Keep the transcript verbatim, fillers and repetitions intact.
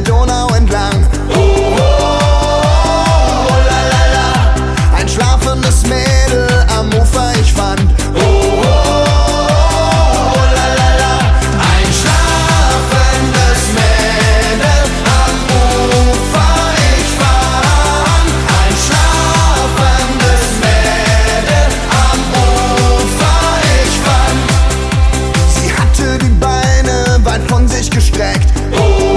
Donau entlang. Oh, oh, oh, la, la, la. Ein schlafendes Mädel am Ufer ich fand. Oh, oh, oh, la, la, la. Ein schlafendes Mädel am Ufer ich fand. Ein schlafendes Mädel am Ufer ich fand. Sie hatte die Beine weit von sich gestreckt. Oh,